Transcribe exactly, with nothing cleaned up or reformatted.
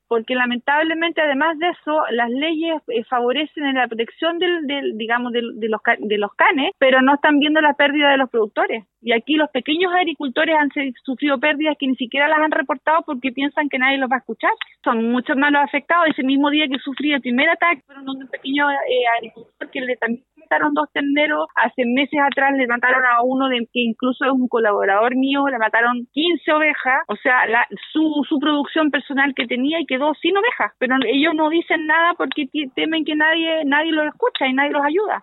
porque lamentablemente además de eso las leyes eh, favorecen en la protección del, del digamos del, de los de los canes, pero no están viendo la pérdida de los productores. Y aquí los pequeños agricultores han sufrido pérdidas que ni siquiera las han reportado porque piensan que nadie los va a escuchar. Son muchos más los afectados. Ese mismo día que sufrí el primer ataque, fueron un pequeño eh, agricultor que le también mataron dos tenderos. Hace meses atrás le mataron a uno de que incluso es un colaborador mío, le mataron quince ovejas, o sea, la, su, su producción personal que tenía y quedó sin ovejas. Pero ellos no dicen nada porque temen que nadie nadie los escucha y nadie los ayuda.